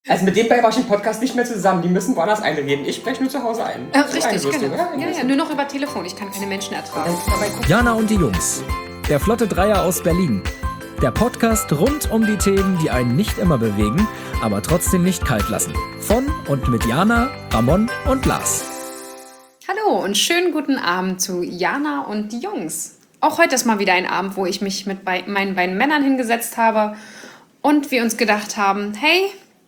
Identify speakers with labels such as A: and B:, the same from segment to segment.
A: Also mit dem bayerischen Podcast nicht mehr zusammen. Die müssen woanders einreden. Ich spreche nur zu Hause ein.
B: Richtig, genau. Ja, nur noch über Telefon. Ich kann keine Menschen ertragen.
C: Jana und die Jungs. Der Flotte Dreier aus Berlin. Der Podcast rund um die Themen, die einen nicht immer bewegen, aber trotzdem nicht kalt lassen. Von und mit Jana, Ramon und Lars.
B: Hallo und schönen guten Abend zu Jana und die Jungs. Auch heute ist mal wieder ein Abend, wo ich mich mit meinen beiden Männern hingesetzt habe und wir uns gedacht haben, hey,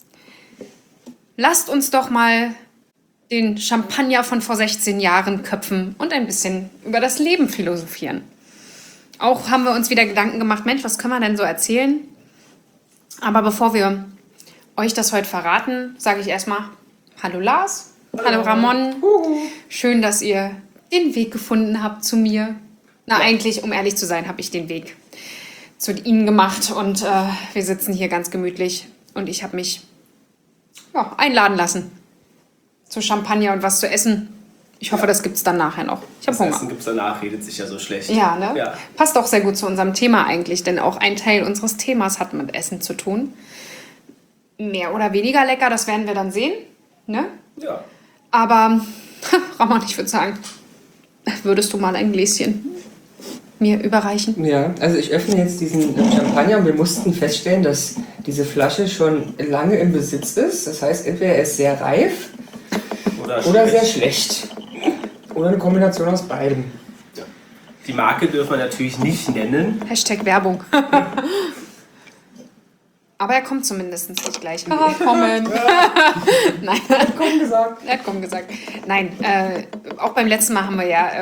B: lasst uns doch mal den Champagner von vor 16 Jahren köpfen und ein bisschen über das Leben philosophieren. Auch haben wir uns wieder Gedanken gemacht, Mensch, was können wir denn so erzählen? Aber bevor wir euch das heute verraten, sage ich erstmal Hallo Lars, hallo Ramon. Schön, dass ihr den Weg gefunden habt zu mir. Na, eigentlich, um ehrlich zu sein, habe ich den Weg zu ihnen gemacht und wir sitzen hier ganz gemütlich und ich habe mich einladen lassen zu Champagner und was zu essen. Ich hoffe, das gibt es dann nachher noch. Ich habe Hunger.
D: Das Essen gibt es danach, redet sich ja so schlecht.
B: Ja, ne?
D: Ja.
B: Passt auch sehr gut zu unserem Thema eigentlich, denn auch ein Teil unseres Themas hat mit Essen zu tun. Mehr oder weniger lecker, das werden wir dann sehen. Ne?
D: Ja.
B: Aber, Ramon, ich würde sagen, würdest du mal ein Gläschen mir überreichen?
A: Ja, also ich öffne jetzt diesen Champagner und wir mussten feststellen, dass diese Flasche schon lange im Besitz ist. Das heißt, entweder er ist sehr reif oder sehr schlecht. Oder eine Kombination aus beidem.
D: Ja. Die Marke dürfen wir natürlich nicht nennen.
B: Hashtag Werbung. Aber er kommt zumindest nicht gleich. Kommen. Nein.
A: Er hat komm gesagt.
B: Er hat komm gesagt. Nein, auch beim letzten Mal haben wir ja...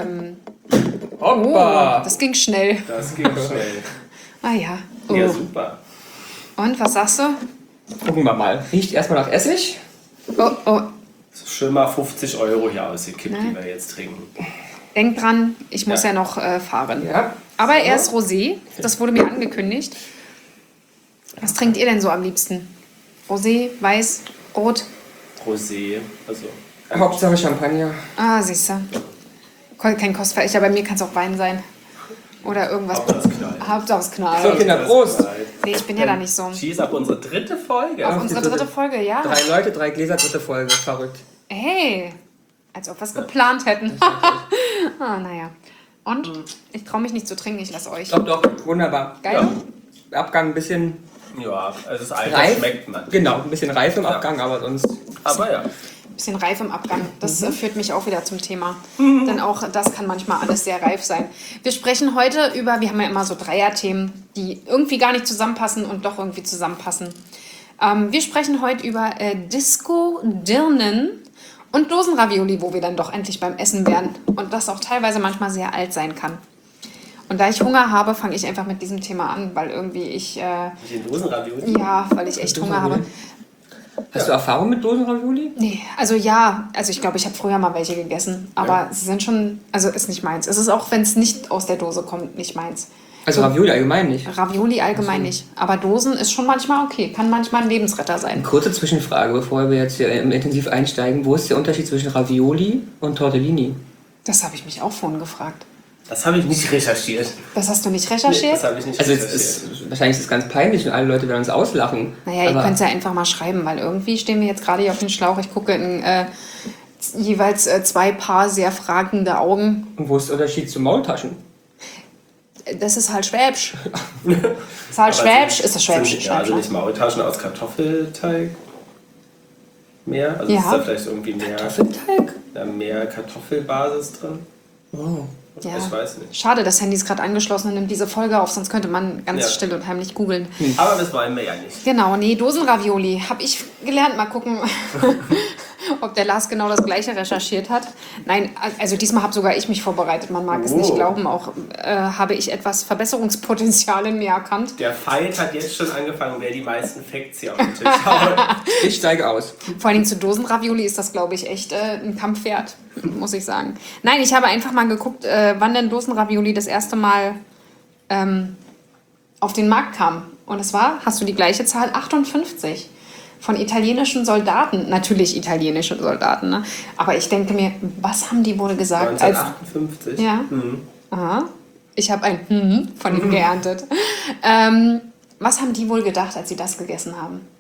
A: Hoppa!
B: das ging schnell.
D: Das geht schnell.
B: Ah ja. Oh.
D: Ja, super.
B: Und, was sagst du?
A: Gucken wir mal. Riecht erstmal nach Essig.
B: Oh.
D: Schön mal 50 € hier ausgekippt,
B: Ne?
D: die wir jetzt trinken.
B: Denk dran, ich muss ja
D: Ja.
B: noch fahren.
A: Ja.
B: Aber er ist Rosé. Das wurde mir angekündigt. Was trinkt ihr denn so am liebsten? Rosé, Weiß, Rot?
D: Rosé, also...
A: Hauptsache Champagner.
B: Ah, siehst du. Kein Kostverächter. Bei mir kann es auch Wein sein. Oder irgendwas.
D: Hauptsache es knallt.
B: Hauptsache es knallt.
A: So, Kinder, Prost!
B: Nee, ich bin ja da nicht so.
D: Cheese ab unsere dritte Folge.
B: Auf unsere dritte Folge, ja.
A: 3 Leute, 3 Gläser, dritte Folge. Verrückt.
B: Hey, als ob wir es geplant hätten. Naja. Und? Ich traue mich nicht zu trinken, ich lasse euch.
A: Doch, wunderbar.
B: Geil?
A: Abgang ein bisschen
D: Ja, also das Alter
A: reif.
D: schmeckt man.
A: Genau, ein bisschen reif im
D: Ja.
A: Abgang, aber sonst...
D: Aber ja.
B: Bisschen reif im Abgang. Das führt mich auch wieder zum Thema. Denn auch das kann manchmal alles sehr reif sein. Wir sprechen heute über, wir haben ja immer so Dreierthemen, die irgendwie gar nicht zusammenpassen und doch irgendwie zusammenpassen. Wir sprechen heute über Disco, Dirnen und Dosenravioli, wo wir dann doch endlich beim Essen wären. Und das auch teilweise manchmal sehr alt sein kann. Und da ich Hunger habe, fange ich einfach mit diesem Thema an, weil irgendwie ich...
D: Mit den Dosenravioli?
B: ja, weil ich echt Hunger habe.
A: Hast du Erfahrung mit Dosenravioli?
B: Nee, also ja, also ich glaube, ich habe früher mal welche gegessen, aber sie sind schon, also ist nicht meins. Es ist auch, wenn es nicht aus der Dose kommt, nicht meins.
A: Also Ravioli allgemein nicht.
B: Ravioli allgemein nicht, aber Dosen ist schon manchmal okay, kann manchmal ein Lebensretter sein.
A: Kurze Zwischenfrage, bevor wir jetzt hier intensiv einsteigen. Wo ist der Unterschied zwischen Ravioli und Tortellini?
B: Das habe ich mich auch vorhin gefragt.
D: Das habe ich nicht recherchiert.
B: Das hast du nicht
D: Nee,
B: recherchiert?
D: das habe ich nicht
A: Also es
D: recherchiert.
A: ist, wahrscheinlich ist es ganz peinlich und alle Leute werden uns auslachen.
B: Naja, ihr
A: Aber
B: könnt es ja einfach mal schreiben, weil irgendwie stehen wir jetzt gerade hier auf den Schlauch. Ich gucke in jeweils 2 Paar sehr fragende Augen.
A: und wo ist der Unterschied zu Maultaschen?
B: Das ist halt Schwäbisch. Ist halt Schwäbisch, ist das Schwäbisch?
D: Ja, also nicht Maultaschen aus Kartoffelteig mehr? Also
B: Ja.
D: ist da vielleicht irgendwie
A: Kartoffelteig?
D: mehr Kartoffelbasis drin?
A: Oh.
B: Ja.
D: Ich weiß nicht.
B: Schade, das Handy ist gerade angeschlossen und nimmt diese Folge auf, sonst könnte man ganz
D: Ja.
B: still und heimlich googeln.
D: Aber das wollen wir ja nicht.
B: Genau, nee, Dosenravioli. Habe ich gelernt. Mal gucken, ob der Lars genau das Gleiche recherchiert hat. Nein, also diesmal habe sogar ich mich vorbereitet. Man mag es nicht glauben. Auch habe ich etwas Verbesserungspotenzial in mir erkannt.
D: Der Fight hat jetzt schon angefangen, wer die meisten Facts hier auf den Tisch haut.
A: Ich steige aus.
B: Vor allem zu Dosenravioli ist das, glaube ich, echt ein Kampf wert, muss ich sagen. Nein, ich habe einfach mal geguckt, wann denn Dosenravioli das erste Mal auf den Markt kam. Und es war, hast du die gleiche Zahl? 58. Von italienischen Soldaten. Natürlich italienische Soldaten, ne? Aber ich denke mir, was haben die wohl gesagt?
D: 1958.
B: Ja.
D: Mhm.
B: Aha. Ich habe ein von ihnen geerntet. Was haben die wohl gedacht, als sie das gegessen haben?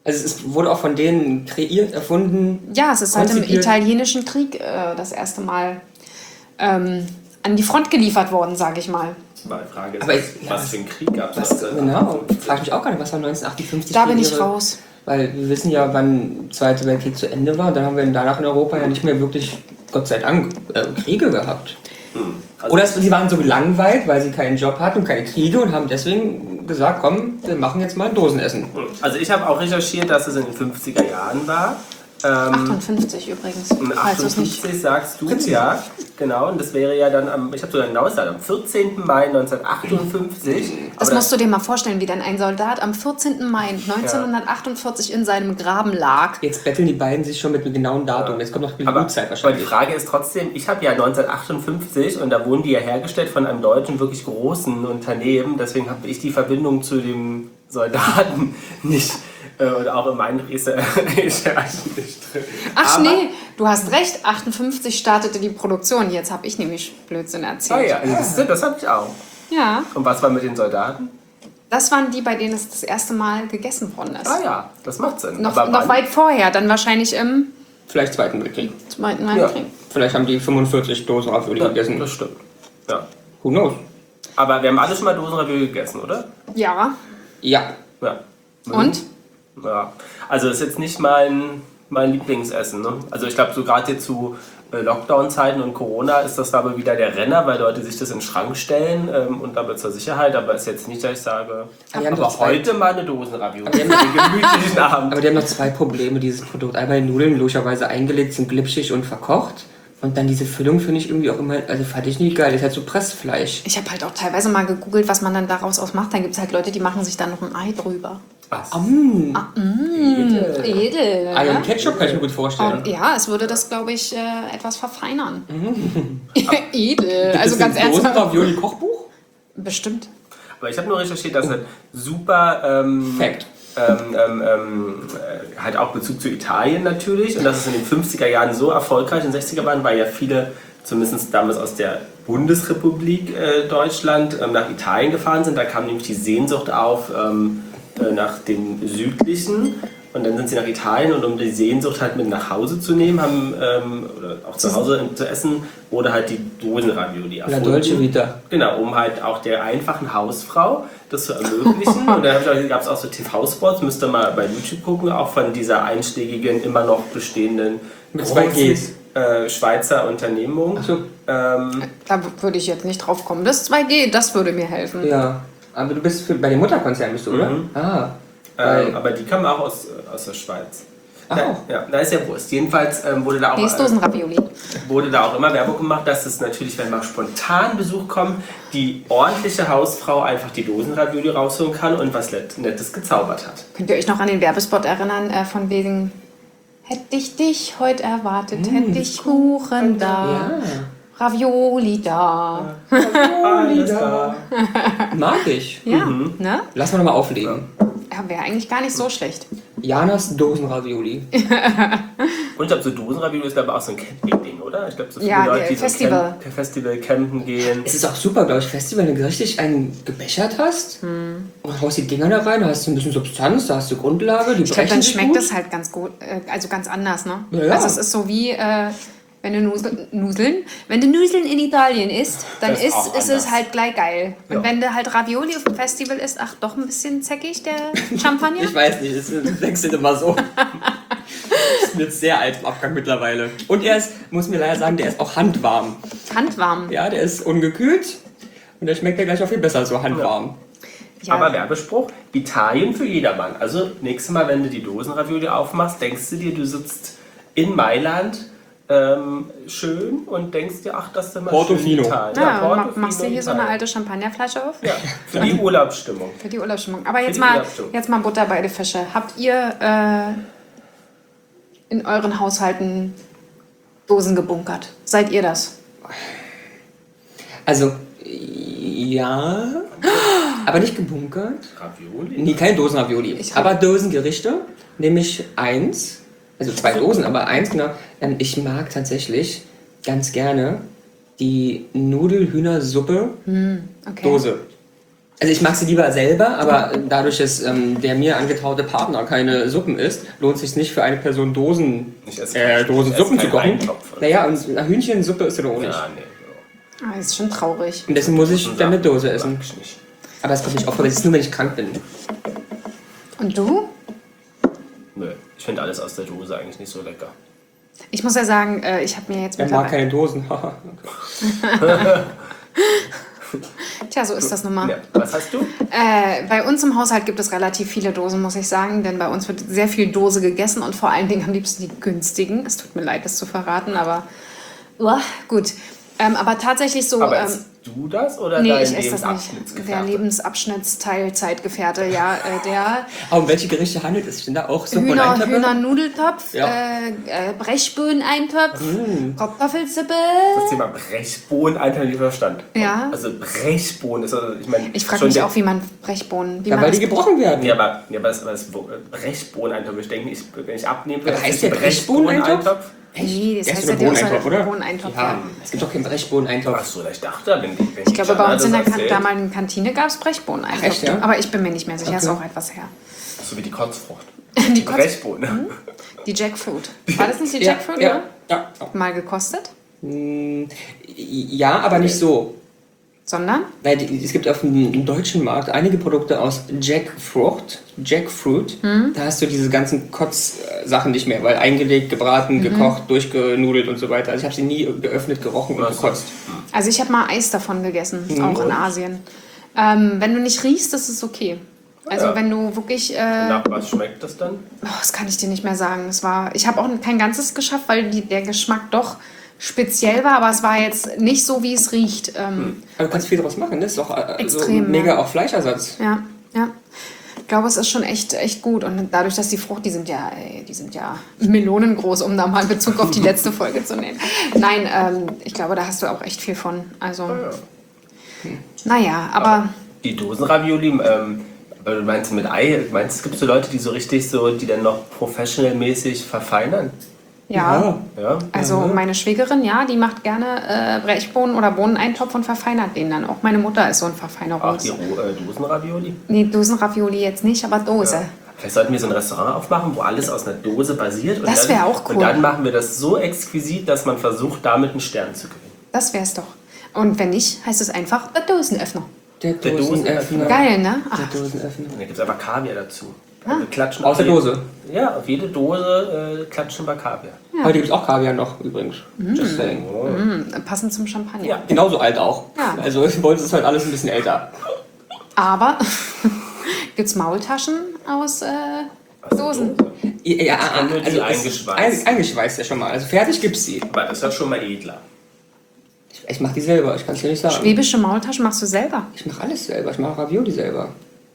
A: Also es wurde auch von denen kreiert, erfunden.
B: Ja, es ist halt im
A: konzipiert.
B: italienischen Krieg das erste Mal an die Front geliefert worden, sage ich mal.
D: Aber die Frage ist,
A: Aber
D: was für ein Krieg gab es?
A: Genau, frage ich mich auch gar nicht, was war 1958?
B: Da bin ich
A: ihre-
B: raus.
A: Weil wir wissen ja, wann der Zweite Weltkrieg zu Ende war. Dann haben wir danach in Europa ja nicht mehr wirklich, Gott sei Dank, Kriege gehabt.
D: Also
A: Oder sie waren so gelangweilt, weil sie keinen Job hatten und keine Kriege und haben deswegen gesagt, komm, wir machen jetzt mal ein Dosenessen.
D: Also ich habe auch recherchiert, dass es in den 50er Jahren war.
B: 58 übrigens. Falls du es nicht.
D: 58 sagst du, ja, genau. Und das wäre ja dann am 14. Mai 1958.
B: Das
D: Aber
B: musst du dir mal vorstellen, wie dann ein Soldat am 14. Mai 1948 in seinem Graben lag.
A: Jetzt betteln die beiden sich schon mit einem genauen Datum. Jetzt kommt noch die
D: aber
A: Blutzeit
D: die
A: wahrscheinlich.
D: Frage ist trotzdem, ich habe ja 1958 und da wurden die ja hergestellt von einem deutschen, wirklich großen Unternehmen. Deswegen habe ich die Verbindung zu dem Soldaten nicht. Und auch in meinen Research nicht drin.
B: Ach
D: Aber-
B: nee, du hast recht, 58 startete die Produktion. Jetzt habe ich nämlich Blödsinn
D: Ah
B: erzählt.
D: ja, das habe ich auch.
B: Ja,
D: Und was war mit den Soldaten?
B: das waren die, bei denen es das erste Mal gegessen worden ist.
D: Ah ja, das macht Sinn.
B: Noch
D: wann?
B: weit vorher, dann wahrscheinlich im
A: Vielleicht Zweiten Weltkrieg.
B: Zweiten Weltkrieg.
A: Vielleicht haben die 45 Dosen Ravioli
D: Ja,
A: gegessen.
D: das stimmt. Ja.
A: Who knows?
D: Aber wir haben alle schon mal Dosenravioli gegessen, oder?
B: Ja.
A: Ja.
D: Ja.
B: Und?
D: Ja. Also das ist jetzt nicht mein Lieblingsessen. Ne? Also ich glaube, so gerade jetzt zu Lockdown-Zeiten und Corona ist das aber wieder der Renner, weil Leute sich das in den Schrank stellen und aber zur Sicherheit. Aber es ist jetzt nicht, dass ich sage,
A: Aber die haben
D: aber
A: doch zwei-
D: heute mal eine Dosenravioli für den gemütlichen Abend.
A: Aber die haben noch zwei Probleme, dieses Produkt. Einmal die Nudeln logischerweise eingelegt, sind glitschig und verkocht. Und dann diese Füllung finde ich irgendwie auch immer, also fand ich nicht geil. Das ist halt so Pressfleisch.
B: Ich habe halt auch teilweise mal gegoogelt, was man dann daraus macht. Dann gibt es halt Leute, die machen sich dann noch ein Ei drüber. Edel.
A: Ei
B: Ne?
A: und Ketchup kann ich mir gut vorstellen.
B: Und ja, es würde das, glaube ich, etwas verfeinern. Edel.
A: Gibt
B: Also
A: es
B: ganz
A: ein
B: ernsthaft.
A: Dosen-Ravioli-Kochbuch?
B: Bestimmt.
D: Aber ich habe nur recherchiert, dass ein super
A: Fact.
D: halt auch Bezug zu Italien natürlich und dass es in den 50er Jahren so erfolgreich, in den 60er waren, weil ja viele, zumindest damals aus der Bundesrepublik Deutschland, nach Italien gefahren sind. Da kam nämlich die Sehnsucht auf nach dem Südlichen und dann sind sie nach Italien und um die Sehnsucht halt mit nach Hause zu nehmen, haben oder auch zu Hause zu essen, oder halt die Dosenravioli
A: La
D: erfunden.
A: Dolce Vita.
D: Genau, um halt auch der einfachen Hausfrau das zu ermöglichen. Und dann gab es auch so TV-Spots, müsst ihr mal bei YouTube gucken, auch von dieser einschlägigen, immer noch bestehenden
A: Mit 2Gs.
D: Schweizer Unternehmung.
A: Achso,
B: Da würde ich jetzt nicht drauf kommen. Das 2G, das würde mir helfen.
A: ja. Aber du bist bei dem Mutterkonzern, bist du, oder? Ah. Weil-
D: Aber die kamen auch aus der Schweiz.
A: Ach
D: Ja,
A: auch.
D: ja, da ist ja Wurst. Jedenfalls wurde da auch
B: Nee, ist Dosenravioli.
D: wurde da auch immer Werbung gemacht, dass es natürlich, wenn mal spontan Besuch kommt, die ordentliche Hausfrau einfach die Dosenravioli rausholen kann und was Nettes gezaubert hat.
B: Könnt ihr euch noch an den Werbespot erinnern, von wegen hätte ich dich heute erwartet, hätte ich Kuchen da,
A: Ja.
B: Ravioli da.
D: Alles klar.
A: Mag ich.
B: Ja, ne?
A: Lass mal nochmal auflegen.
B: Ja, wäre eigentlich gar nicht so schlecht.
A: Janas Dosenravioli.
D: Und ich glaube, so Dosenravioli ist aber auch so ein Camping-Ding, oder? Ich glaube, so viele
B: Ja,
D: Leute, die
B: Festival.
D: so Festival campen gehen.
A: Es ist auch super, glaube ich, Festival, wenn du richtig einen gebechert hast und haust die Dinger da rein, da hast du ein bisschen Substanz, da hast du Grundlage, die
B: Ich glaube, dann
A: sich
B: schmeckt
A: gut.
B: es halt ganz gut, also ganz anders, ne?
A: Ja, ja.
B: Also es ist so wie, wenn du wenn du Nudeln in Italien isst, dann
D: Das ist auch
B: ist es
D: anders.
B: halt gleich geil. Und
D: Ja.
B: wenn du halt Ravioli auf dem Festival isst, ach, doch ein bisschen zäckig, der Champagner.
A: Ich weiß nicht, es wechselt immer so. ist mit sehr altem Abgang mittlerweile. Und er ist, muss mir leider sagen, der ist auch handwarm.
B: Handwarm.
A: Ja, der ist ungekühlt und der schmeckt ja gleich auch viel besser so handwarm.
B: Ja.
D: Aber Werbespruch, Italien für jedermann. Also nächstes Mal, wenn du die Dosenravioli aufmachst, denkst du dir, du sitzt in Mailand schön und denkst dir, ach, das ist immer
A: Portofino.
D: schön Italien.
B: Ja,
D: Portofino,
B: machst du hier so eine
D: Italien.
B: alte Champagnerflasche auf?
D: Ja, für die Urlaubsstimmung.
B: Für die Urlaubsstimmung. Aber
D: die
B: jetzt mal,
D: Urlaubsstimmung.
B: jetzt mal Butter bei die Fische. Habt ihr in euren Haushalten Dosen gebunkert? Seid ihr das?
A: Also, ja, aber nicht gebunkert.
D: Ravioli?
A: Nee, keine Dosenravioli. Aber Dosengerichte, nämlich eins, also 2 Dosen, aber eins, genau. Ich mag tatsächlich ganz gerne die Nudelhühnersuppe
B: Okay.
A: Dose. Also ich mag sie lieber selber, aber dadurch, dass der mir angetraute Partner keine Suppen isst, lohnt es sich nicht für eine Person Dosen Suppen zu kochen. Naja, und eine Hühnchensuppe ist oder auch nicht.
D: Ja, nee.
B: Das ist schon traurig.
A: Und deswegen muss ich dann eine Dose essen. Aber es kommt nicht auf, weil es ist nur, wenn ich krank bin.
B: Und du?
D: Nö, ich finde alles aus der Dose eigentlich nicht so lecker.
B: Ich muss ja sagen, ich habe mir jetzt
A: Er mag keine Dosen.
B: Tja, so ist das nun mal.
D: Ja, was hast du?
B: Bei uns im Haushalt gibt es relativ viele Dosen, muss ich sagen, denn bei uns wird sehr viel Dose gegessen und vor allen Dingen am liebsten die günstigen. Es tut mir leid, das zu verraten, aber gut. Aber tatsächlich so...
D: Aber isst du das oder
B: nee,
D: dein
B: ich esse das nicht. Der Lebensabschnittsteilzeitgefährte, ja, der...
A: Um welche Gerichte handelt es sich denn da auch? Suppe und Eintopf?
B: Hühnernudeltopf,
A: Ja.
B: Brechbohneneintopf, Kartoffelsuppe.
D: Das Thema Brechbohnen einfach nicht verstanden.
B: Ja.
D: Also Brechbohnen ist, also ich meine...
B: Ich frage mich auch, wie man Brechbohnen...
A: Ja, weil die gebrochen werden.
D: Ja, aber das Brechbohneneintopf, ich denke, wenn ich abnehme...
A: Aber heißt der Brechbohneneintopf?
B: Nee, das
A: Der
B: heißt
A: ist
B: ja
A: der Bohneneintopf, oder?
B: Bohneneintopf,
A: Ja,
B: ja.
A: es gibt doch keinen Brechbohneneintopf.
D: Achso, ich dachte, wenn
B: Ich glaube, bei uns in der
D: erzählt,
B: damaligen Kantine gab es Brechbohneneintopf.
A: Echt, ja?
B: Aber ich bin mir nicht mehr sicher, ist
A: Okay.
B: auch etwas her.
D: so wie die Kotzfrucht.
B: Die
D: Brechbohnen.
B: Die Jackfruit. War das nicht die
A: Ja,
B: Jackfruit?
A: ja,
B: Ne?
A: ja.
B: Mal gekostet?
A: Ja, aber nicht so.
B: Sondern?
A: Weil es gibt auf dem deutschen Markt einige Produkte aus Jackfruit. Da hast du diese ganzen Kotz-Sachen nicht mehr, weil eingelegt, gebraten, gekocht, durchgenudelt und so weiter. Also ich habe sie nie geöffnet, gerochen und gekotzt.
B: Also ich habe mal Eis davon gegessen, auch in Asien. Wenn du nicht riechst, ist es okay. Also
D: Ja.
B: wenn du wirklich...
D: Nach was schmeckt das dann?
B: das kann ich dir nicht mehr sagen. Ich habe auch kein ganzes geschafft, weil der Geschmack doch speziell war, aber es war jetzt nicht so, wie es riecht.
A: Aber du kannst viel draus machen, das ist doch
B: Extrem,
A: so mega
B: ja.
A: auch Fleischersatz.
B: Ja. Ich glaube, es ist schon echt gut. Und dadurch, dass die Frucht, die sind ja melonengroß, um da mal einen Bezug auf die letzte Folge zu nehmen. Nein, ich glaube, da hast du auch echt viel von. Also, naja, aber
D: Die Dosenravioli, weil du meinst mit Ei, es gibt so Leute, die so richtig so, die dann noch professional-mäßig verfeinern?
B: ja.
D: Ja.
B: Also meine Schwägerin, ja, die macht gerne Brechbohnen oder Bohneneintopf und verfeinert den dann auch. Meine Mutter ist so ein
D: Auch
B: Verfeinerungs...
D: die Dosenravioli?
B: Nee, Dosenravioli jetzt nicht, aber Dose.
D: Vielleicht sollten wir so ein Restaurant aufmachen, wo alles aus einer Dose basiert. Und
B: Das
D: dann-
B: wär auch cool.
D: Und dann machen wir das so exquisit, dass man versucht, damit einen Stern zu gewinnen.
B: Das wär's doch. Und wenn nicht, heißt es einfach der Dosenöffner.
A: Der Dosenöffner.
B: Geil, ne? Ach,
A: Der Dosenöffner.
D: Und dann gibt es einfach Kaviar dazu.
B: Ah.
D: Wir klatschen
A: Aus
D: auf
A: der
D: jede-
A: Dose.
D: Ja, auf jede Dose klatschen wir Kaviar.
A: Heute gibt es auch Kaviar noch übrigens. Just saying.
B: passend zum Champagner.
D: Ja.
A: Genauso alt auch.
B: Ja.
A: Also bei uns ist halt alles ein bisschen älter.
B: Aber gibt's Maultaschen aus Dosen?
A: Ja,
D: nur die eingeschweißt.
A: Eingeschweißt ja schon mal. Also fertig gibt's sie.
D: Aber das ist ja schon mal edler.
A: Ich mach die selber, ich kann es dir nicht sagen.
B: Schwäbische Maultaschen machst du selber.
A: Ich mache alles selber. Ich mache Ravioli selber.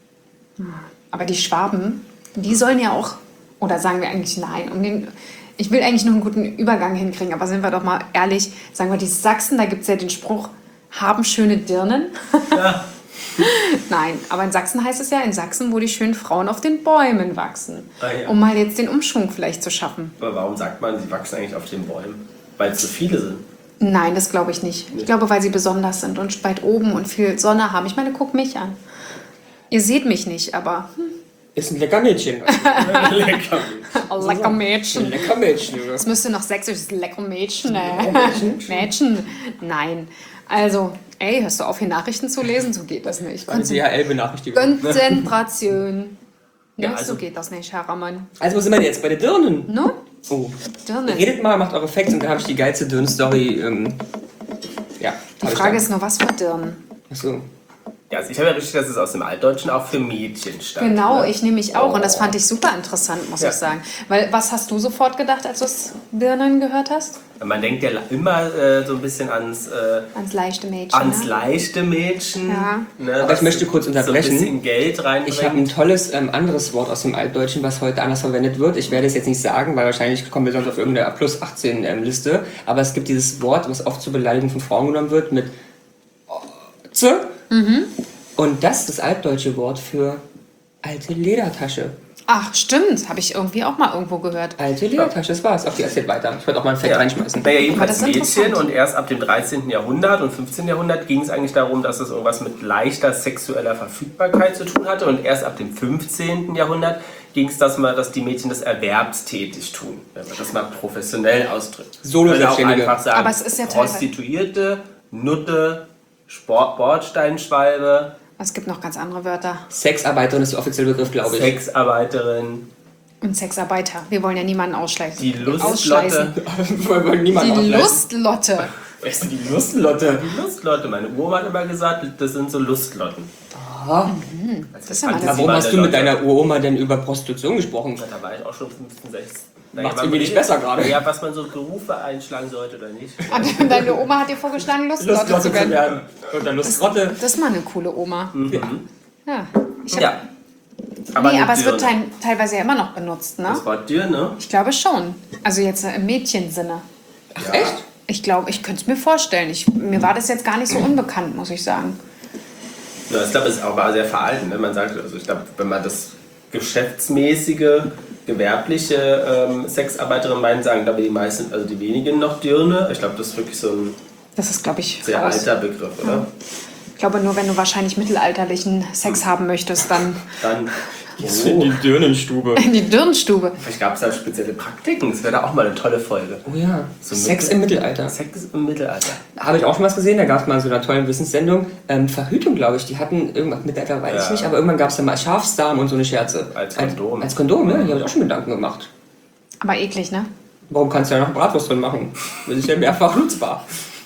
B: Aber die Schwaben, die sollen ja auch, oder sagen wir eigentlich nein, ich will eigentlich noch einen guten Übergang hinkriegen, aber sind wir doch mal ehrlich, sagen wir, die Sachsen, da gibt es ja den Spruch, haben schöne Dirnen.
D: Ja.
B: Nein, aber in Sachsen heißt es ja, in Sachsen, wo die schönen Frauen auf den Bäumen wachsen.
D: Ah, ja.
B: Um mal jetzt den Umschwung vielleicht zu schaffen.
D: Aber warum sagt man, sie wachsen eigentlich auf den Bäumen? Weil es so viele sind.
B: Nein, das glaube ich nicht. Ich glaube, weil sie besonders sind und weit oben und viel Sonne haben. Ich meine, guck mich an. Ihr seht mich nicht, aber
A: Ist ein lecker Mädchen.
D: Lecker.
B: lecker Mädchen.
A: Ein lecker Mädchen, Junge.
B: Es müsste noch sächsisch, lecker Mädchen. Mädchen. Nein. Also, ey, hörst du auf, hier Nachrichten zu lesen? So geht das nicht.
A: Eine DHL-Benachrichtigung.
B: Konzentration.
D: Ja,
B: Ne,
D: also-
B: so geht das nicht, Herr Ramann.
A: Also wo sind wir jetzt? Bei den Dirnen?
B: No?
A: Oh.
B: Dirnen.
A: Redet mal, macht eure Facts und dann habe ich die geilste Dirnen-Story. Ja,
B: Die Frage ist nur, was für Dirnen?
A: Achso.
D: Ja, also ich habe ja richtig, dass es aus dem Altdeutschen auch für Mädchen stand.
B: Genau,
D: ne?
B: ich nehme mich auch. Und das fand ich super interessant, muss
D: Ja.
B: ich sagen. Weil, was hast du sofort gedacht, als du es Dirnen gehört hast?
D: Man denkt ja immer so ein bisschen ans
B: Leichte Mädchen. ne?
D: leichte Mädchen.
B: Ja.
D: Ne,
A: Aber
D: was
A: ich möchte kurz unterbrechen.
D: So ein bisschen Geld reinbringt.
A: Ich habe ein tolles anderes Wort aus dem Altdeutschen, was heute anders verwendet wird. Ich werde es jetzt nicht sagen, weil wahrscheinlich kommen wir sonst auf irgendeine plus 18 Liste. Aber es gibt dieses Wort, was oft zur Beleidigung von Frauen genommen wird, mit Z. Und das ist das altdeutsche Wort für alte Ledertasche.
B: Ach, stimmt. Habe ich irgendwie auch mal irgendwo gehört.
A: Alte Ledertasche, das war's. Auf die erzählt weiter. Ich wollte auch mal ein Fact reinschmeißen.
D: Naja,
B: Aber
D: jedenfalls
B: das ist
D: Mädchen
B: interessant.
D: und erst ab dem 13. Jahrhundert und 15. Jahrhundert ging es eigentlich darum, dass es irgendwas mit leichter sexueller Verfügbarkeit zu tun hatte und erst ab dem 15. Jahrhundert ging es, dass die Mädchen das erwerbstätig tun, wenn man das mal professionell ausdrückt.
A: Solo-Selbstständige.
D: einfach sagen,
B: Aber es ist ja teilweise-
D: Prostituierte, Nutte, Bordsteinschwalbe,
B: Es gibt noch ganz andere Wörter.
A: Sexarbeiterin ist der offizielle Begriff, glaube ich.
D: Sexarbeiterin,
B: Und Sexarbeiter. Wir wollen ja niemanden ausschleichen.
D: die Lustlotte.
B: Ausschleißen.
A: Wir wollen niemanden
B: Die
A: ausschleichen.
B: Lustlotte.
A: Weißt du, die Lustlotte.
D: Die Lustlotte. Meine Uroma hat immer gesagt, das sind so Lustlotten.
B: Das ist ja mal
A: Aber warum hast du mit deiner Uroma denn über Prostitution gesprochen?
D: Da war ich auch schon 15, 16.
A: Macht's irgendwie nicht besser gerade.
D: Ja, was man so Berufe einschlagen sollte oder nicht.
B: Deine Oma hat dir vorgeschlagen, Lustlotte
A: Lustlotte
B: zu werden.
A: werden. Oder Lustrotte.
B: Das ist mal eine coole Oma. Ja. Ich hab,
D: Ja.
B: nee, aber es
D: Dirne.
B: wird teilweise ja immer noch benutzt, ne?
D: Das Wort Dirne.
B: Ich glaube schon. Also jetzt im Mädchensinne.
A: Ach, echt?
B: Ich glaube, ich könnte es mir vorstellen. Mir war das jetzt gar nicht so unbekannt, muss ich sagen.
D: Ja, ich glaube, es ist auch sehr veralten, wenn man sagt, also ich glaube, wenn man das geschäftsmäßige, gewerbliche Sexarbeiterin meint, sagen, glaube ich, die meisten, also die wenigen noch Dirne. Ich glaube, das ist wirklich so ein
B: Das ist, glaube ich,
D: sehr
B: raus.
D: alter Begriff, oder?
B: Ich glaube, nur wenn du wahrscheinlich mittelalterlichen Sex haben möchtest, dann
D: Dann,
A: Jetzt in die Dürnenstube.
B: in die Dirnstube.
D: vielleicht gab es da spezielle Praktiken. Das wäre da auch mal eine tolle Folge.
A: Oh ja,
D: So
A: Sex
D: Mittel-
A: im Mittelalter.
D: Sex im Mittelalter.
A: Habe ich auch schon was gesehen, da gab es mal so eine tolle Wissenssendung. Verhütung, glaube ich, die hatten irgendwas, Mittelalter weiß ich
D: Ja.
A: nicht, aber irgendwann gab es da mal Schafsdarm und so eine Scherze.
D: Als Kondom.
A: Als Kondom, ne? Die habe ich auch schon Gedanken gemacht.
B: Aber eklig, ne?
A: Warum kannst du ja noch Bratwurst drin machen? Das ist ja mehrfach nutzbar.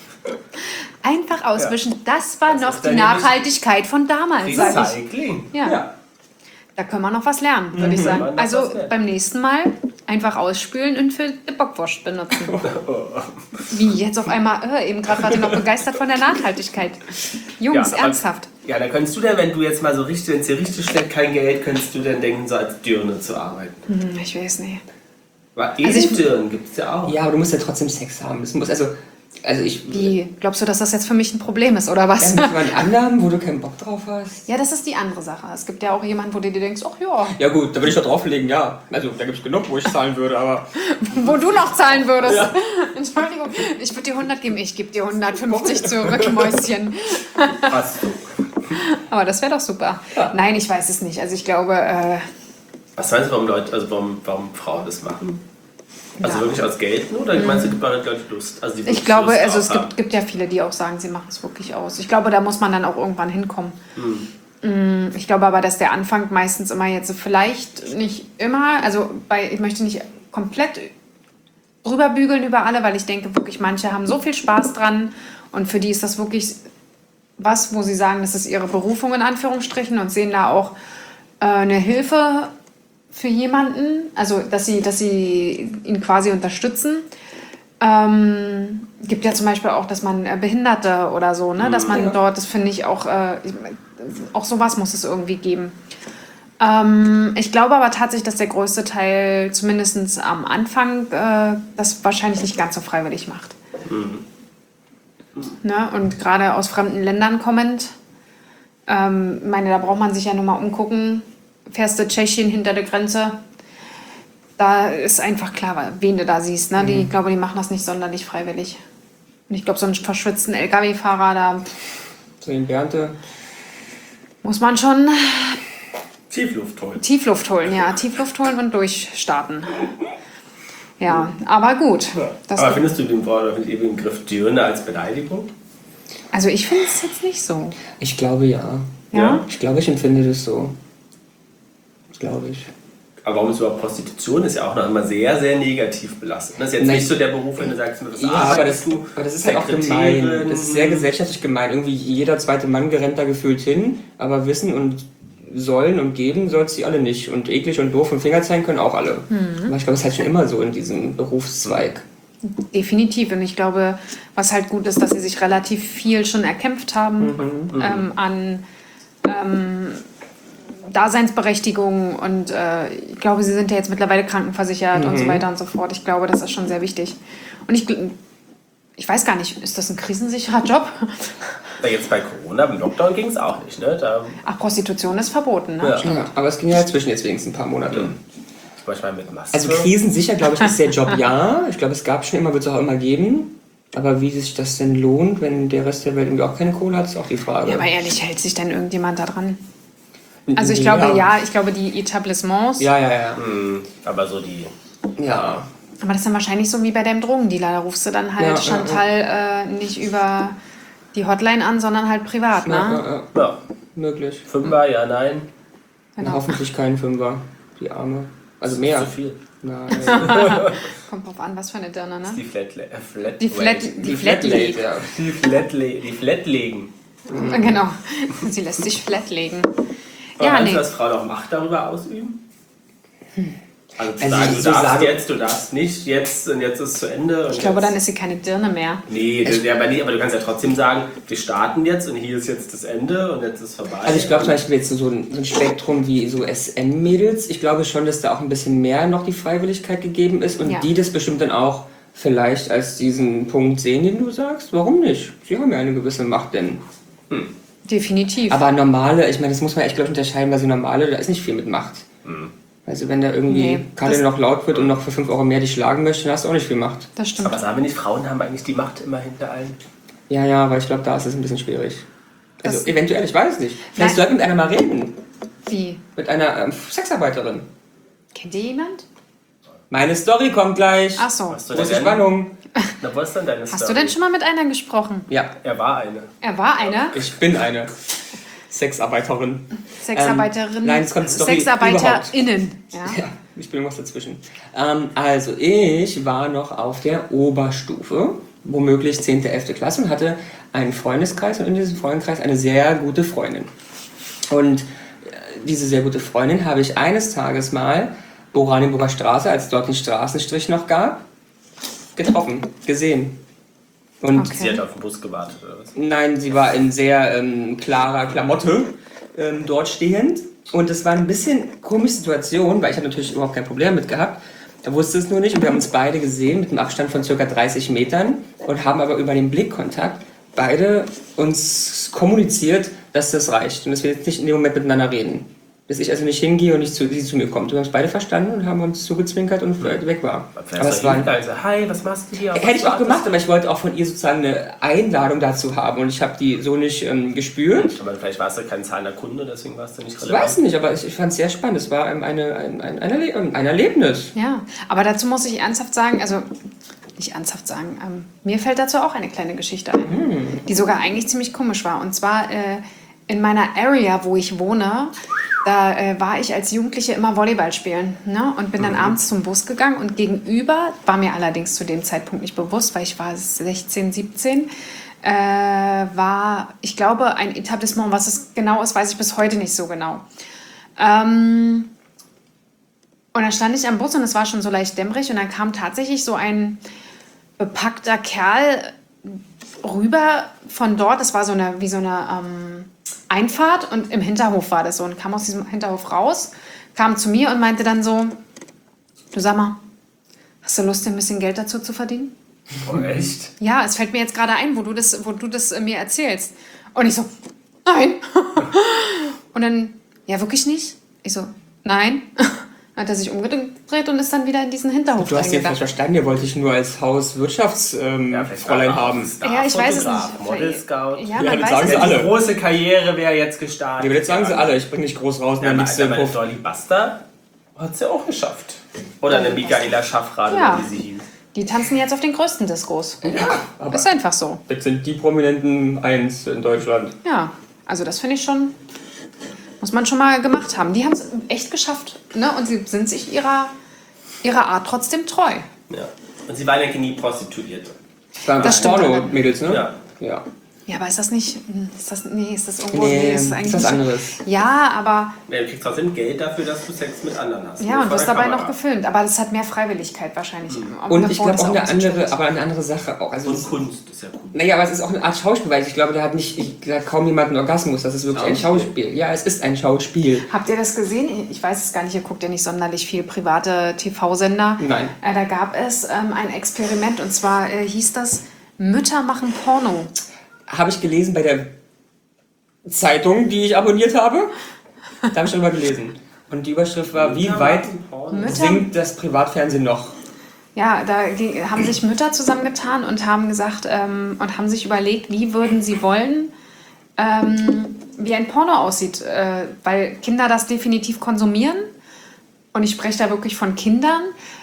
B: Einfach auswischen. Das war
D: Das
B: noch
D: ist
B: die
D: dann
B: Nachhaltigkeit von damals, sag ich.
D: Recycling.
B: Ja. Da können wir noch was lernen, würde ich
D: können wir
B: sagen.
D: noch
B: Also
D: was lernen.
B: beim nächsten Mal einfach ausspülen und für die Bockwurst benutzen. Wie, jetzt auf einmal, eben gerade war ich noch begeistert von der Nachhaltigkeit. Jungs,
D: Ja, aber-
B: ernsthaft.
D: Ja, da könntest du denn, wenn du jetzt mal so richtig, wenn es dir richtig schlecht kein Geld, könntest du denn denken, so als Dirne zu arbeiten?
B: Ich weiß nicht.
D: Aber
B: Also ich-
D: Edeldirnen gibt es ja auch.
A: Ja, aber du musst ja trotzdem Sex haben. Das muss, also ich.
B: Wie, glaubst du, dass das jetzt für mich ein Problem ist, oder was?
A: Mit jemand anderem, wo du keinen Bock drauf hast.
B: Ja, das ist die andere Sache. Es gibt ja auch jemanden, wo du dir denkst, ach ja,
A: Ja gut, da würde ich doch drauflegen, ja. Also da gibt es genug, wo ich zahlen würde, aber.
B: wo du noch zahlen würdest.
A: Ja.
B: Entschuldigung, ich würde dir 100 geben, ich gebe dir 150 zurück, Mäuschen.
D: Was du?
B: Aber das wäre doch super.
A: Ja.
B: Nein, ich weiß es nicht. Also ich glaube,
D: Was meinst du, warum Leute, also warum Frauen das machen? Also
B: Ja.
D: wirklich aus Geld nur? Oder meinst du, gibt man Leute Lust? Also die
B: ich
D: wirklich
B: glaube,
D: Lust
B: also es
D: drauf haben?
B: gibt ja viele, die auch sagen, sie machen es wirklich aus. Ich glaube, da muss man dann auch irgendwann hinkommen. Ich glaube aber, dass der Anfang meistens immer jetzt vielleicht nicht immer, also ich möchte nicht komplett rüberbügeln über alle, weil ich denke wirklich, manche haben so viel Spaß dran und für die ist das wirklich was, wo sie sagen, das ist ihre Berufung in Anführungsstrichen und sehen da auch eine Hilfe für jemanden, also dass sie ihn quasi unterstützen. Gibt ja zum Beispiel auch, dass man Behinderte oder so, ne, dass man dort, das finde ich auch sowas muss es irgendwie geben. Ich glaube aber tatsächlich, dass der größte Teil, zumindest am Anfang, das wahrscheinlich nicht ganz so freiwillig macht. Ne? Und gerade aus fremden Ländern kommend, meine, da braucht man sich ja nur mal umgucken. Fährst du Tschechien hinter der Grenze, da ist einfach klar, wen du da siehst. Ne? Ich glaube, die machen das nicht sonderlich freiwillig. Und ich glaube, so einen verschwitzten LKW-Fahrer, da
A: So den Bernte.
B: muss man schon
D: Tiefluft holen.
B: Tiefluft holen und durchstarten. Ja, aber gut. Das,
D: Aber findest du den Wort oder den ewigen Begriff Dirne als Beleidigung?
B: also ich finde es jetzt nicht so.
A: Ich glaube ja.
B: Ja?
A: Ich glaube, ich empfinde das so. Glaube ich.
D: Aber warum ist überhaupt Prostitution? Ist ja auch noch immer sehr, sehr negativ belastet. Das ist jetzt
A: Nein.
D: nicht so der Beruf, wenn du sagst, das
A: Ja, aber das
D: arbeitest
A: ist halt auch gemein. Das ist sehr gesellschaftlich gemein. Irgendwie jeder zweite Mann rennt da gefühlt hin, aber wissen und sollen und geben soll es die alle nicht. Und eklig und doof und Finger zeigen können auch alle. Aber ich glaube, es ist halt schon immer so in diesem Berufszweig.
B: Definitiv. Und ich glaube, was halt gut ist, dass sie sich relativ viel schon erkämpft haben an Daseinsberechtigung. Und ich glaube, sie sind ja jetzt mittlerweile krankenversichert und so weiter und so fort. Ich glaube, das ist schon sehr wichtig. Und ich weiß gar nicht, ist das ein krisensicherer Job?
D: Jetzt bei Corona, beim Lockdown ging es auch nicht, ne?
B: Ach, Prostitution ist verboten, ne?
A: Ja, aber es ging ja zwischen jetzt wenigstens ein paar Monate.
D: Zum Beispiel mit Maske.
A: Also krisensicher, glaube ich, ist der Job ja. Ich glaube, es gab schon immer, wird es auch immer geben. Aber wie sich das denn lohnt, wenn der Rest der Welt irgendwie auch keine Kohle hat, ist auch die Frage.
B: Ja, aber ehrlich, hält sich denn irgendjemand da dran? Also ich glaube, ich glaube, die Etablissements...
A: Ja.
D: Aber so die...
A: Ja.
B: Aber das ist dann wahrscheinlich so wie bei deinem Drogendealer. Da rufst du dann halt Chantal nicht über die Hotline an, sondern halt privat, ne?
D: Ja.
A: Möglich.
D: Fünfer, ja, nein.
B: Genau.
A: Hoffentlich kein Fünfer. Die Arme. Also mehr.
D: Zu viel.
A: Nein.
B: Kommt drauf an, was für eine Dirne, ne?
D: Die
B: Die Flatlegen.
A: Ja.
D: Die Flatlegen.
B: Genau. Sie lässt sich flatlegen.
D: Aber
B: Ja,
D: meinst
B: nee.
D: du, dass Frauen auch Macht darüber ausüben? Also zu
A: Also
D: sagen,
A: so
D: du darfst
A: sagen-
D: jetzt, du darfst nicht, jetzt und jetzt ist zu Ende. Und
B: Ich glaube,
D: jetzt.
B: dann ist sie keine Dirne mehr.
D: Nee, aber du kannst ja trotzdem sagen, wir starten jetzt und hier ist jetzt das Ende und jetzt ist vorbei.
A: Also ich glaube zum Beispiel jetzt so ein Spektrum wie so SM-Mädels, ich glaube schon, dass da auch ein bisschen mehr noch die Freiwilligkeit gegeben ist und
B: Ja.
A: die das bestimmt dann auch vielleicht als diesen Punkt sehen, den du sagst. Warum nicht? Sie haben ja eine gewisse Macht denn.
B: Definitiv.
A: Aber normale, ich meine, das muss man echt, glaube ich, unterscheiden, weil so normale, da ist nicht viel mit Macht. Also wenn da irgendwie
B: Nee,
A: Kalle
B: das-
A: noch laut wird und noch für 5 Euro mehr dich schlagen möchte, dann hast du auch nicht viel Macht.
B: Das stimmt.
D: aber sagen wir nicht, Frauen haben eigentlich die Macht immer hinter allen?
A: Ja, aber ich glaube, da ist es ein bisschen schwierig. Also
B: Das-
A: eventuell, ich weiß es nicht. Vielleicht
B: Nein.
A: sollten wir mit einer mal reden.
B: Wie?
A: Mit einer Sexarbeiterin.
B: Kennt ihr jemand?
A: Meine Story kommt gleich.
B: Ach so.
D: Hast du
A: Große
D: denn?
A: Spannung.
D: Na, was ist denn deine
B: Hast
D: Story?
B: du denn schon mal mit einer gesprochen?
A: Ja,
D: Er war eine.
B: Er war eine
A: ich bin eine Sexarbeiterin.
B: Sexarbeiterin.
A: nein, es kommt Story
B: SexarbeiterInnen. Ja.
A: Ja, ich bin irgendwas dazwischen. Also, ich war noch auf der Oberstufe, womöglich 10., 11. Klasse und hatte einen Freundeskreis und in diesem Freundeskreis eine sehr gute Freundin. Und diese sehr gute Freundin habe ich eines Tages mal Oranienburger Straße, als dort den Straßenstrich noch gab, getroffen, gesehen. Und
B: Okay.
D: Sie hat auf den Bus gewartet, oder was?
A: nein, sie war in sehr klarer Klamotte dort stehend. Und es war ein bisschen komische Situation, weil ich habe natürlich überhaupt kein Problem mit gehabt. Er wusste es nur nicht und wir haben uns beide gesehen mit einem Abstand von ca. 30 Metern und haben aber über den Blickkontakt beide uns kommuniziert, dass das reicht und dass wir jetzt nicht in dem Moment miteinander reden. Dass ich also nicht hingehe und nicht sie zu mir kommt. Wir haben es beide verstanden und haben uns zugezwinkert und weg war.
D: Aber es war hi, was machst du hier?
A: Hätte ich auch gemacht, aber ich wollte auch von ihr sozusagen eine Einladung dazu haben und ich habe die so nicht gespürt.
D: Aber vielleicht warst du kein zahlender Kunde, deswegen warst du nicht
A: Ich
D: relevant.
A: weiß nicht, aber ich fand es sehr spannend. Es war ein Erlebnis.
B: Ja, aber dazu muss ich ernsthaft sagen, also nicht ernsthaft sagen, mir fällt dazu auch eine kleine Geschichte ein, die sogar eigentlich ziemlich komisch war. Und zwar in meiner Area, wo ich wohne, da war ich als Jugendliche immer Volleyball spielen, ne? Und bin dann abends zum Bus gegangen und gegenüber, war mir allerdings zu dem Zeitpunkt nicht bewusst, weil ich war 16, 17, war, ich glaube, ein Etablissement, was es genau ist, weiß ich bis heute nicht so genau. Und dann stand ich am Bus und es war schon so leicht dämmerig und dann kam tatsächlich so ein bepackter Kerl rüber von dort. Das war so eine, wie so eine Einfahrt und im Hinterhof war das so und kam aus diesem Hinterhof raus, kam zu mir und meinte dann so, du sag mal, hast du Lust, dir ein bisschen Geld dazu zu verdienen?
D: Oh, echt?
B: Ja, es fällt mir jetzt gerade ein, wo du das mir erzählst. Und ich so, nein. Und dann, ja, wirklich nicht? Ich so, nein. Dann hat er sich umgedreht und ist dann wieder in diesen Hinterhof
A: Du hast jetzt falsch
B: reingegangen.
A: verstanden, ihr wollte ich nur als Hauswirtschaftsfräulein haben.
B: Ja, ich weiß es
D: Fotograf,
B: nicht.
D: Model Scout.
B: Ja,
A: Ja,
B: man
A: das
B: weiß
A: sagen
B: es
A: sie
B: nicht.
A: alle.
D: Die große Karriere wäre jetzt gestartet.
A: Ja, aber jetzt sagen sie alle, ich bringe dich groß raus und
D: Ja,
A: dann
D: aber
A: liegst du im
D: eine
A: Puff.
D: Dolly Buster hat sie auch geschafft. Oder eine Michaela Schaffrath,
B: Ja.
D: oder wie sie hieß.
B: Die tanzen jetzt auf den größten Diskos.
A: Aber
B: Ist einfach so.
A: das sind die Prominenten 1 in Deutschland.
B: Ja, also das finde ich schon, muss man schon mal gemacht haben. Die haben es echt geschafft. Ne? Und sie sind sich ihrer Art trotzdem treu.
D: Ja. Und sie waren ja nie Prostituierte.
A: Das waren
B: Das stimmt
A: Porno-Mädels, ne?
D: Ja.
A: Ja.
B: Ja, aber ist das nicht, ist das irgendwo,
A: Nee,
B: ist das
A: ist
B: eigentlich
A: was
B: nicht-
A: anderes.
B: Ja, aber,
D: Ja, du kriegst trotzdem Geld dafür, dass du Sex mit anderen hast.
B: ja,
D: Nur
B: und
D: vor
B: wirst
D: der
B: dabei
D: Kamera.
B: noch gefilmt. Aber das hat mehr Freiwilligkeit wahrscheinlich.
A: Und ich glaube auch
B: eine
A: eine andere Sache auch. Also
D: Und Kunst ist ja Kunst.
A: naja, aber es ist auch eine Art Schauspiel, weil ich glaube, da hat kaum jemand einen Orgasmus. Das ist wirklich ein
D: Schauspiel.
A: Schauspiel. Ja, es ist ein Schauspiel.
B: Habt ihr das gesehen? Ich weiß es gar nicht, ihr guckt ja nicht sonderlich viel private TV-Sender.
A: Nein.
B: Da gab es ein Experiment und zwar hieß das Mütter machen Porno.
A: habe ich gelesen bei der Zeitung, die ich abonniert habe. Da habe ich schon mal gelesen. Und die Überschrift war, wie weit sinkt das Privatfernsehen noch?
B: Ja, da haben sich Mütter zusammengetan und haben gesagt und haben sich überlegt, wie würden sie wollen, wie ein Porno aussieht. Weil Kinder das definitiv konsumieren. Und ich spreche da wirklich von Kindern.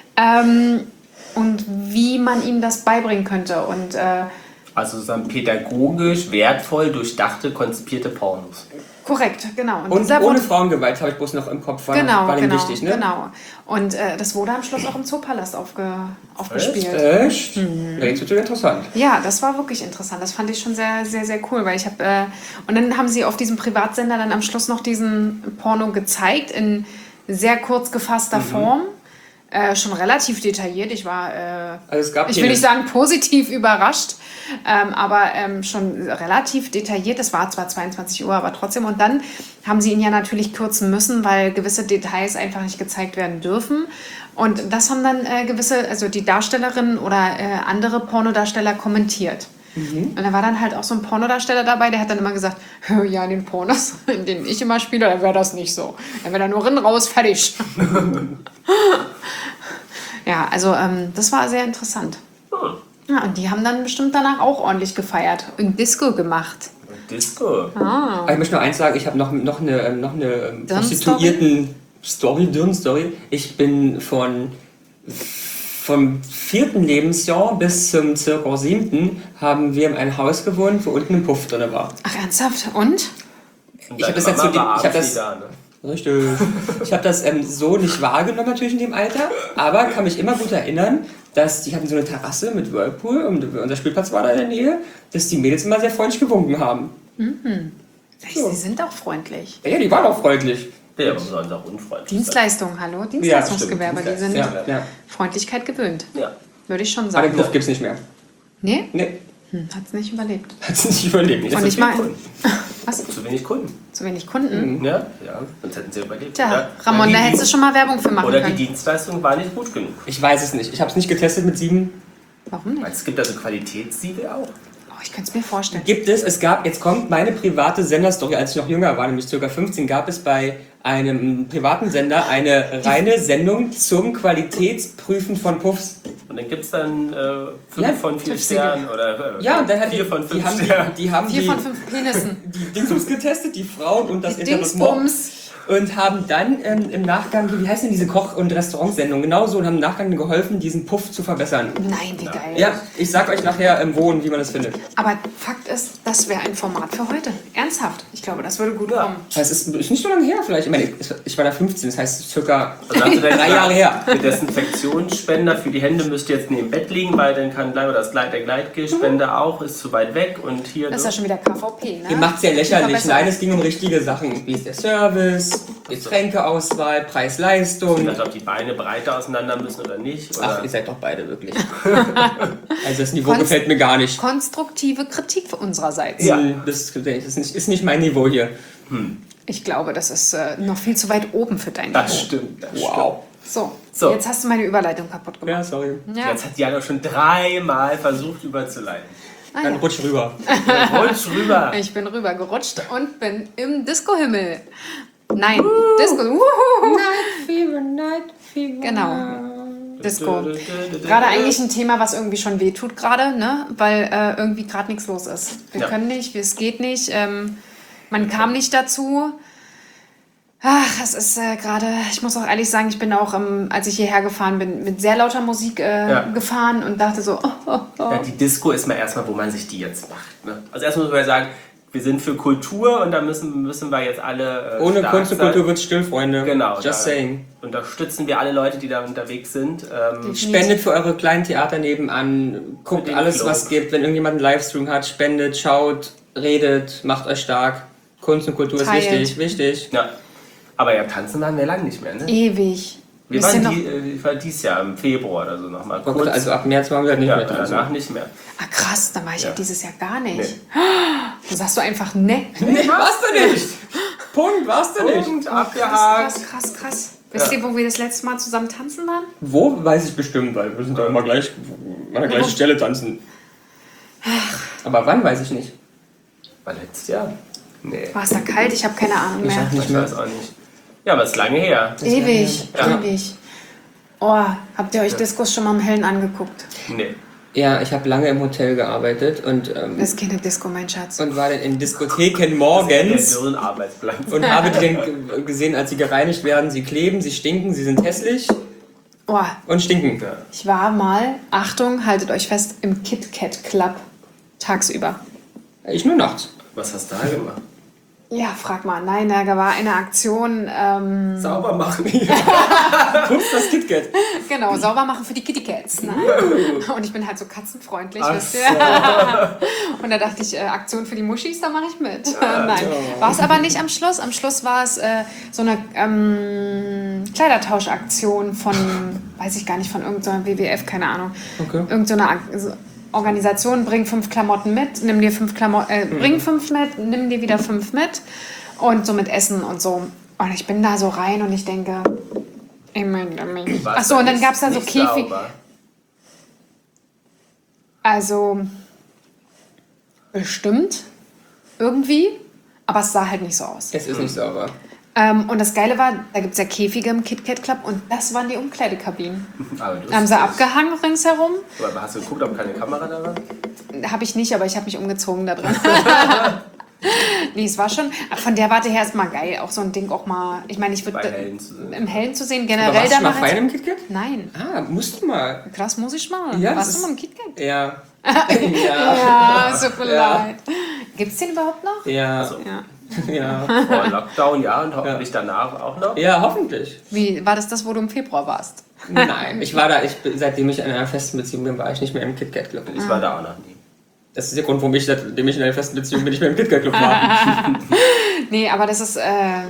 B: Und wie man ihnen das beibringen könnte. Und,
D: also sozusagen pädagogisch, wertvoll, durchdachte, konzipierte Pornos.
B: Korrekt, genau.
A: Und ohne Frauengewalt habe ich bloß noch im Kopf. War ihm wichtig, ne?
B: Genau. Und das wurde am Schluss auch im Zoopalast aufgespielt.
A: Echt? Ja, jetzt wird es interessant.
B: Ja, das war wirklich interessant. Das fand ich schon sehr, sehr, sehr cool. Weil ich habe und dann haben sie auf diesem Privatsender dann am Schluss noch diesen Porno gezeigt in sehr kurz gefasster Form. Schon relativ detailliert. Ich war, ich will nicht sagen positiv überrascht, aber schon relativ detailliert. Es war zwar 22 Uhr, aber trotzdem. Und dann haben sie ihn ja natürlich kürzen müssen, weil gewisse Details einfach nicht gezeigt werden dürfen. Und das haben dann also die Darstellerinnen oder andere Pornodarsteller kommentiert. Und da war dann halt auch so ein Pornodarsteller dabei, der hat dann immer gesagt, ja, in den Pornos, in denen ich immer spiele, da wäre das nicht so. Da wäre da nur raus, fertig. Ja, also das war sehr interessant. Ja, und die haben dann bestimmt danach auch ordentlich gefeiert und Disco gemacht.
D: Disco?
A: Aber ich möchte nur eins sagen, ich habe noch eine Prostituierten-Story. Ich bin vom 4. Lebensjahr bis zum ca. 7. haben wir in einem Haus gewohnt, wo unten ein Puff drin war.
B: Ach, ernsthaft? Und?
A: Ich habe das so nicht wahrgenommen natürlich in dem Alter, aber kann mich immer gut erinnern, dass die hatten so eine Terrasse mit Whirlpool und unser Spielplatz war da in der Nähe, dass die Mädels immer sehr freundlich gewunken haben.
B: So. Sie sind auch freundlich.
A: Ja, die waren auch freundlich.
D: Ja, aber sollen auch unfreundlich
B: Dienstleistung, hallo? Dienstleistungsgewerbe, die sind Freundlichkeit gewöhnt.
D: Ja.
B: Würde ich schon
A: Aber
B: sagen.
A: den Puff gibt's nicht mehr.
B: Nee?
A: Nee.
B: Hat's nicht überlebt.
A: Hat's nicht überlebt.
B: Und ich meine... Was?
D: Zu wenig Kunden.
B: Zu wenig Kunden?
D: Ja, sonst hätten sie überlebt.
B: Tja,
D: oder?
B: Ramon, da hättest du schon mal Werbung für machen
D: oder
B: können.
D: Die Dienstleistung war nicht gut genug.
A: Ich weiß es nicht. Ich habe es nicht getestet mit 7.
B: Warum nicht?
D: Es gibt also Qualitätssiegel auch.
B: Oh, ich könnte es mir vorstellen.
A: Jetzt kommt meine private Senderstory, als ich noch jünger war, nämlich ca. 15, gab es bei einem privaten Sender eine reine Sendung zum Qualitätsprüfen von Puffs.
D: Und dann gibt es dann 5 von 4 Sternen oder
A: und dann hat
D: 4 von 5 Sternen.
A: Die haben
B: 4 von 5 Penissen.
A: die Dingsbums getestet, die Frauen und das
B: Dingsbums.
A: Und haben dann im Nachgang, wie heißen denn diese Koch- und Restaurantsendungen, genauso, und haben im Nachgang geholfen, diesen Puff zu verbessern.
B: Nein, wie geil.
A: Ja, ich sag euch nachher wo und wie man das findet.
B: Aber Fakt ist, das wäre ein Format für heute. Ernsthaft. Ich glaube, das würde gut kommen.
A: Es ist nicht so lange her vielleicht. Ich meine, ich war da 15, das heißt circa
D: Also
A: 3 Jahre her.
D: Der Desinfektionsspender für die Hände müsste jetzt neben dem Bett liegen, weil dann kann gleich, oder der Gleitgelspender auch, ist zu weit weg und hier...
B: Das ist ja schon wieder KVP, ne?
A: Ihr macht es ja lächerlich. Nein, es ging um richtige Sachen. Wie ist der Service, Getränkeauswahl, Preis-Leistung.
D: Ich dachte, ob die Beine breiter auseinander müssen oder nicht. Oder?
A: Ach, ihr seid doch beide wirklich. Also das Niveau gefällt mir gar nicht.
B: Konstruktive Kritik unsererseits.
A: Ja. Das ist nicht mein Niveau hier.
B: Ich glaube, das ist noch viel zu weit oben für dein Niveau.
D: Das stimmt.
A: Wow.
B: So, jetzt hast du meine Überleitung kaputt gemacht.
A: Ja, sorry.
B: Ja.
D: Jetzt hat Jana schon 3-mal versucht überzuleiten.
A: Dann rutsch rüber.
D: Rutsch rüber.
B: Ich bin rübergerutscht und bin im Disco-Himmel. Nein, Disco.
A: Night Fever.
B: Genau. Disco. Gerade eigentlich ein Thema, was irgendwie schon wehtut gerade, ne? Weil irgendwie gerade nichts los ist. Wir können nicht, es geht nicht. Man kam nicht dazu. Ach, es ist gerade, ich muss auch ehrlich sagen, ich bin auch, als ich hierher gefahren bin, mit sehr lauter Musik gefahren und dachte so,
D: Ja, die Disco ist mal erstmal, wo man sich die jetzt macht. Ne? Also erstmal muss man sagen, wir sind für Kultur und da müssen wir jetzt alle
A: ohne Kunst und Kultur wird's still, Freunde.
D: Genau.
A: Just saying.
D: Unterstützen wir alle Leute, die da unterwegs sind.
A: Spendet für eure kleinen Theater nebenan. Guckt alles, was es gibt. Wenn irgendjemand einen Livestream hat, spendet, schaut, redet, macht euch stark. Kunst und Kultur ist wichtig.
D: Ja. Aber ja, tanzen waren wir lange nicht mehr, ne?
B: Ewig.
D: Wir waren dieses Jahr im Februar oder so nochmal kurz.
A: Also ab März waren wir halt nicht mehr tanzen.
D: Danach nicht mehr.
B: Ah krass, dann war ich ja dieses Jahr gar nicht.
D: Nee.
B: Da sagst du einfach ne.
A: Nee, warst du nicht. Punkt, warst du nicht.
D: Punkt, abgehakt.
B: Krass. Wisst ihr, wo wir das letzte Mal zusammen tanzen waren?
A: Wo, weiß ich bestimmt, weil wir sind da immer gleich an der gleichen Stelle tanzen. Aber wann, weiß ich nicht.
D: War letztes Jahr? Nee.
B: War es da kalt? Ich habe keine Ahnung mehr.
D: Ich weiß auch nicht. Ja, aber es ist lange her.
B: Ewig,
D: Ja.
B: ewig. Oh, habt ihr euch Diskos schon mal im Hellen angeguckt?
D: Nee.
A: Ja, ich habe lange im Hotel gearbeitet und,
B: Das ist keine Disco, mein Schatz.
A: und war dann in Diskotheken
D: Der
A: morgens
D: so ein Arbeitsplatz.
A: und habe die dann gesehen, als sie gereinigt werden. Sie kleben, sie stinken, sie sind hässlich
B: Oh,
A: und stinken.
D: Ja.
B: ich war mal, Achtung, haltet euch fest, im Kit Kat Club tagsüber.
A: Ich nur nachts.
D: Was hast du da gemacht?
B: Ja, frag mal. Nein, da war eine Aktion,
D: Sauber machen.
A: Guckst das KitKat.
B: genau, sauber machen für die Kitty Cats. Ne? Und ich bin halt so katzenfreundlich,
D: Ach
B: wisst ihr. Und da dachte ich, Aktion für die Muschis, da mache ich mit. Nein, war es aber nicht am Schluss. Am Schluss war es so eine Kleidertauschaktion von, weiß ich gar nicht, von irgendeiner WWF, keine Ahnung.
A: Okay.
B: Irgendeine Organisation, bring 5 Klamotten mit, nimm dir 5 Klamotten, bring 5 mit, nimm dir wieder 5 mit und so mit Essen und so. Und ich bin da so rein und ich denke, achso, und dann gab es da so Käfig. Also, bestimmt, irgendwie, aber es sah halt nicht so aus.
A: Es ist nicht sauber.
B: Und das Geile war, da gibt es ja Käfige im Kit Kat Club und das waren die Umkleidekabinen. Da haben sie abgehangen ringsherum.
D: Aber hast du geguckt, ob keine Kamera da war?
B: Habe ich nicht, aber ich habe mich umgezogen da drin. Nee, es war schon, von der Warte her erstmal geil. Auch so ein Ding auch mal, ich meine, ich würde
D: Bei Hellen zu sehen.
B: im Hellen zu sehen,
A: Aber
B: generell
A: warst
B: da
A: du mal
B: mal.
A: fein im KitKat?
B: Nein,
A: Ah, musst du mal.
B: krass, muss ich mal.
A: Ja,
B: Warst
A: das
B: du mal im
A: ist-
B: Kit Kat?
A: Ja.
B: Ja, so viel
A: Ja.
B: leid. Gibt's den überhaupt noch?
A: Ja.
D: Also,
B: Ja.
A: Ja.
D: vor Lockdown, ja, und hoffentlich danach auch noch.
A: Ja, hoffentlich.
B: Wie, war das, wo du im Februar warst?
A: Nein, ich war da, seitdem ich in einer festen Beziehung bin, war ich nicht mehr im KitKat Club.
D: Ich war da auch noch nie.
A: Das ist der Grund, warum ich, seitdem ich in einer festen Beziehung bin, nicht mehr im KitKat Club war.
B: Nee, aber das ist,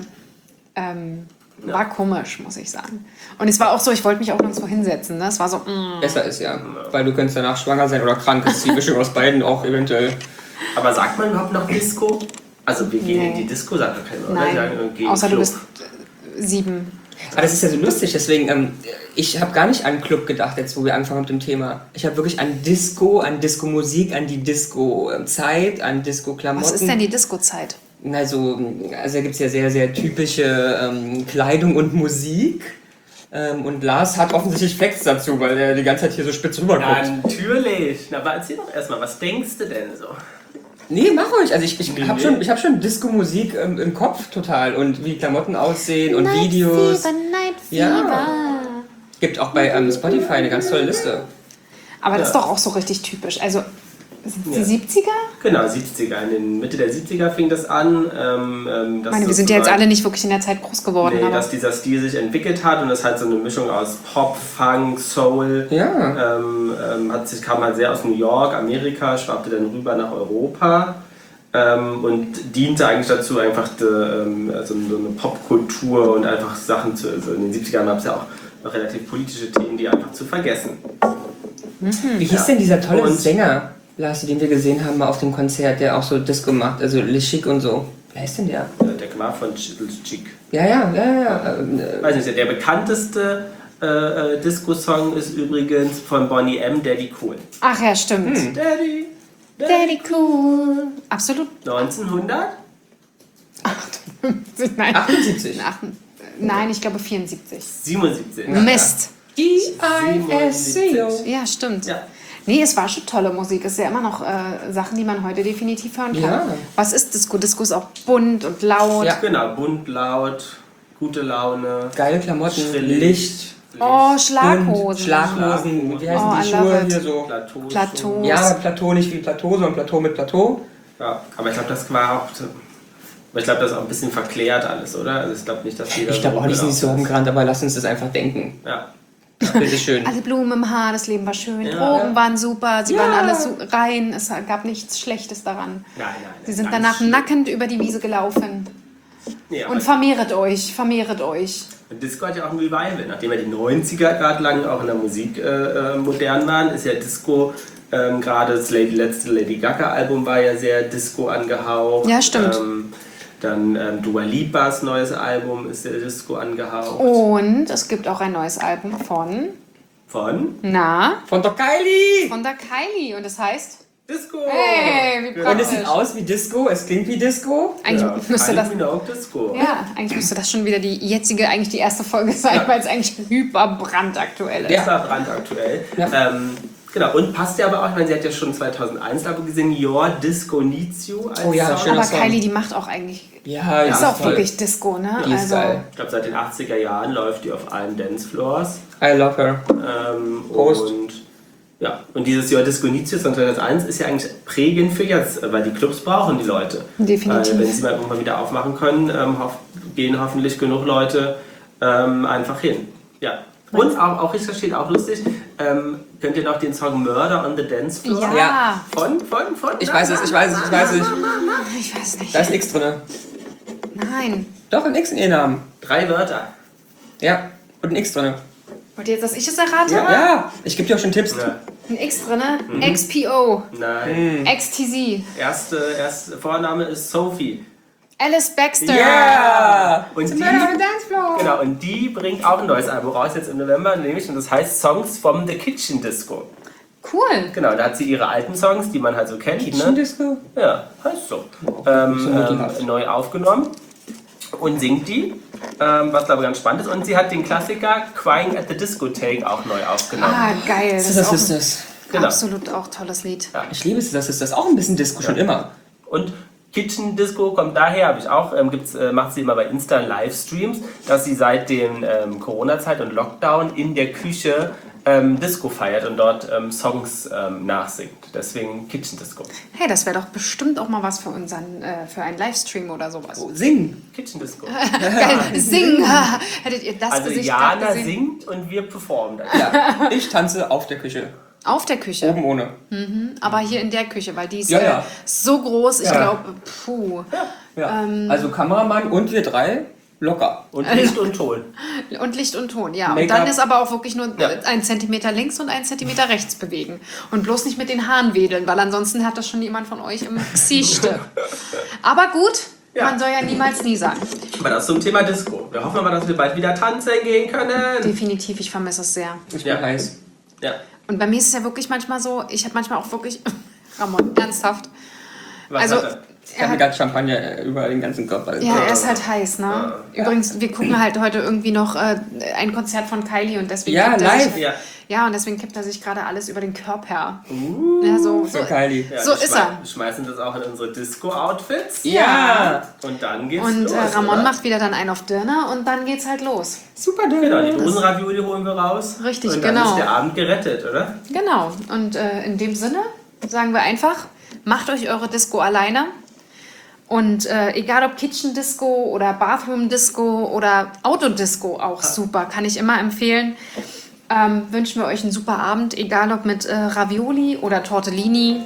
B: war komisch, muss ich sagen. Und es war auch so, ich wollte mich auch nirgendwo hinsetzen. Ne? Es war so,
A: Besser ist ja, weil du könntest danach schwanger sein oder krank. Das ist die Mischung aus beiden auch eventuell.
D: Aber sagt man überhaupt noch Disco? Also wir gehen
B: Nee.
D: in die Disco, sagt man keiner, oder?
B: nein,
D: Die sagen, wir gehen
B: außer du
D: Club.
B: bist 7.
A: Aber das ist ja so lustig, deswegen, ich habe gar nicht an Club gedacht, jetzt wo wir angefangen haben mit dem Thema. Ich habe wirklich an Disco-Musik, an die Disco-Zeit, an Disco-Klamotten.
B: Was ist denn die Disco-Zeit?
A: Also da gibt es ja sehr, sehr typische Kleidung und Musik. Und Lars hat offensichtlich Facts dazu, weil er die ganze Zeit hier so spitz rüber
D: Ja,
A: guckt.
D: natürlich. Na, aber erzähl doch erstmal, was denkst du denn so?
A: Nee, mach ruhig. Also ich
D: Nee,
A: habe
D: nee.
A: hab schon Disco-Musik im Kopf total. Und wie Klamotten aussehen und Videos.
B: Night
A: Ja. Gibt auch bei Spotify eine ganz tolle Liste.
B: Aber das ist
D: Ja.
B: doch auch so richtig typisch. Also, sind
D: Ja.
B: die 70er?
D: Genau, 70er. In den Mitte der 70er fing das an.
B: Ich meine, wir sind ja jetzt alle nicht wirklich in der Zeit groß geworden.
D: Nee,
B: aber
D: dass dieser Stil sich entwickelt hat und das halt so eine Mischung aus Pop, Funk, Soul.
A: Ja.
D: Kam halt sehr aus New York, Amerika, schwappte dann rüber nach Europa und diente eigentlich dazu, einfach so eine Popkultur und einfach Sachen zu. Also in den 70ern gab es ja auch noch relativ politische Themen, die einfach zu vergessen.
A: Wie hieß denn dieser tolle
D: Und-
A: Sänger, Lars, den wir gesehen haben mal auf dem Konzert, der auch so Disco macht, also Le Chic und so? Wer ist denn der?
D: Der Kmar von Chic.
A: Ja.
D: Weiß nicht, der bekannteste Disco-Song ist übrigens von Boney M. Daddy Cool.
B: Ach ja, stimmt.
D: Daddy.
B: Daddy cool. Absolut.
D: 1900?
B: Nein.
A: 78.
B: Nein, ich glaube 74.
D: 77.
B: Mist.
A: D-I-S-C-O.
B: Ja, stimmt.
D: Ja.
B: Nee, es war schon tolle Musik. Es ist ja immer noch Sachen, die man heute definitiv hören kann.
A: Ja.
B: Was ist Disco? Disco ist auch bunt und laut.
A: Ja.
D: Genau, bunt, laut, gute Laune.
A: Geile Klamotten,
D: Schrillig.
A: Licht,
B: Oh,
A: und
B: Schlaghosen.
A: Schlaghosen, wie heißen
B: Oh,
A: die
B: I love
A: Schuhe
B: it.
A: hier so?
D: Plateau.
B: Plateau.
A: Ja, aber Plateau nicht wie Plateau, sondern Plateau mit Plateau.
D: Ja, aber ich glaube, das war auch. Aber ich glaube, das ist auch ein bisschen verklärt alles, oder? Also ich glaube nicht, dass jeder.
A: Ich glaube auch, die sind nicht so
D: rumgelaufen
A: rumgerannt, aber lass uns das einfach denken.
D: ist. Ja.
A: Bitteschön.
B: Alle Blumen im Haar, das Leben war schön.
D: Ja.
B: Drogen waren super, sie
A: Ja.
B: waren alle so rein. Es gab nichts Schlechtes daran.
D: Nein.
B: Sie sind
D: ganz
B: danach
D: schlimm.
B: nackend über die Wiese gelaufen.
D: Nee, aber
B: Und vermehret euch, vermehret euch.
D: Disco hat ja auch ein Revival. Nachdem ja die 90er gerade lang auch in der Musik modern waren, ist ja Disco, gerade das letzte Lady Gaga-Album war ja sehr Disco angehaucht.
B: Ja, stimmt.
D: Dann Dua Lipas neues Album ist sehr Disco angehaucht.
B: Und es gibt auch ein neues Album von
D: Von
B: der
A: Von der Kylie!
B: Kylie. Und das heißt
D: Disco!
B: Hey, wie
A: Und es
B: praktisch.
A: sieht aus wie Disco, es klingt wie Disco.
B: Eigentlich müsste das...
D: Disco.
B: Ja, eigentlich müsste das schon wieder die erste Folge sein, weil es eigentlich hyperbrandaktuell ist.
D: Das war brandaktuell.
A: Ja.
D: Genau, und passt ja aber auch, ich meine, sie hat ja schon 2001 da gesehen, Your Disco Needs You als
A: Oh ja,
D: Song.
A: schöner
B: Aber
A: Song.
B: Kylie, die macht auch eigentlich...
A: Ja,
B: ist auch
A: toll.
B: wirklich Disco, ne?
A: Die ist geil.
D: Ich glaube, seit den 80er Jahren läuft die auf allen Dancefloors.
A: I love her. Prost.
D: Und dieses Your Disco Needs You von 2001 ist ja eigentlich prägend für jetzt, weil die Clubs brauchen die Leute.
B: Definitiv.
D: Weil, wenn sie mal irgendwann wieder aufmachen können, gehen hoffentlich genug Leute einfach hin. Ja. Und auch richtig steht auch lustig, könnt ihr noch den Song Murder on the Dance Floor?
B: Ja.
A: Ja.
D: Von?
A: Ich weiß es.
B: Ich weiß nicht.
A: Da ist ein X drin.
B: Nein.
A: Doch, ein X in ihren Namen.
D: 3 Wörter.
A: Ja, und ein X drin.
B: Wollt ihr jetzt, dass ich es errate?
A: Ja, ich gebe dir auch schon Tipps.
D: Ja.
B: Ein X drin, XPO,
D: Nein.
B: XTZ,
D: Erste Vorname ist Sophie.
B: Alice Baxter.
A: Ja!
D: Und die,
B: Dancefloor.
D: genau, und die bringt auch ein neues Album raus jetzt im November, nämlich, und das heißt Songs from the Kitchen Disco.
B: Cool.
D: Genau, da hat sie ihre alten Songs, die man halt so kennt,
A: Kitchen
D: ne?
A: Disco?
D: Ja, heißt so. Neu aufgenommen und singt die, was glaube ich ganz spannend ist. Und sie hat den Klassiker Crying at the Discotheque auch neu aufgenommen.
B: Ah, geil. Das
A: Das
B: ist
A: ist
B: auch
A: das.
D: Genau.
B: absolut auch tolles Lied.
A: Ich liebe es, das ist das auch ein bisschen Disco, schon immer.
D: Und Kitchen Disco kommt daher, habe ich auch, macht sie immer bei Insta Livestreams, dass sie seit dem Corona-Zeit und Lockdown in der Küche Disco feiert und dort Songs nachsingt. Deswegen Kitchen Disco.
B: Hey, das wäre doch bestimmt auch mal was für für einen Livestream oder sowas.
A: Oh, singen.
D: Kitchen Disco.
B: Geil, singen. Hättet ihr das
D: Also
B: Gesicht gerade
D: Jana
B: gesehen?
D: singt und wir performen dann.
A: Ja, ich tanze auf der Küche.
B: Auf der Küche.
A: Oben ohne.
B: Aber hier in der Küche, weil die ist
A: Ja, ja.
B: so groß, ich
A: Ja.
B: glaube, puh.
A: Ja. Also Kameramann und wir drei locker.
D: Und Licht und Ton.
B: Und Licht und Ton, ja. Und
A: Make-up.
B: dann ist aber auch wirklich nur
D: Ja.
B: 1 Zentimeter links und 1 Zentimeter rechts bewegen. Und bloß nicht mit den Haaren wedeln, weil ansonsten hat das schon jemand von euch im Gesicht. Aber gut,
D: Ja.
B: man soll ja niemals nie sagen.
D: Aber das zum Thema Disco. Wir hoffen aber, dass wir bald wieder tanzen gehen können.
B: Definitiv, ich vermisse es sehr.
A: Ich bin
D: Ja.
A: heiß.
D: Ja.
B: Und bei mir ist es ja wirklich manchmal so, ich habe manchmal auch wirklich, Ramon, ernsthaft.
D: Was
B: Also,
D: hat er?
A: Ich habe ganz Champagner über den ganzen Körper.
B: Ja, er ist halt heiß, ne? Übrigens, wir gucken halt heute irgendwie noch ein Konzert von Kylie und deswegen
A: Ja,
B: kippt er
A: live.
B: sich,
D: Ja.
B: ja, und deswegen kippt er sich gerade alles über den Körper. Ja, so
A: Für Kylie.
D: Ja,
B: so
D: wir
B: ist er.
D: Wir schmeißen das auch in unsere Disco-Outfits.
A: Ja.
D: Und dann geht's
B: Und
D: los.
B: Ramon
D: oder?
B: macht wieder dann einen auf Dirner und dann geht's halt los.
A: Super dünn.
D: Genau, die Dosenravioli holen wir raus.
B: Richtig,
D: und dann
B: genau.
D: ist der Abend gerettet, oder?
B: Genau. Und in dem Sinne sagen wir einfach, macht euch eure Disco alleine. Und egal ob Kitchen Disco oder Bathroom Disco oder Autodisco auch super, kann ich immer empfehlen. Wünschen wir euch einen super Abend, egal ob mit Ravioli oder Tortellini.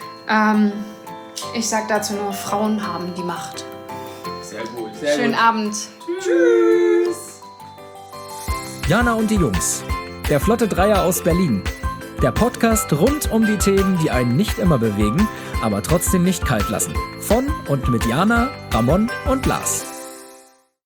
B: Ich sag dazu nur, Frauen haben die Macht.
D: Sehr gut.
A: Sehr
B: Schönen
A: gut.
B: Abend.
D: Tschüss.
C: Jana und die Jungs. Der Flotte Dreier aus Berlin. Der Podcast rund um die Themen, die einen nicht immer bewegen, aber trotzdem nicht kalt lassen. Von und mit Jana, Ramon und Lars.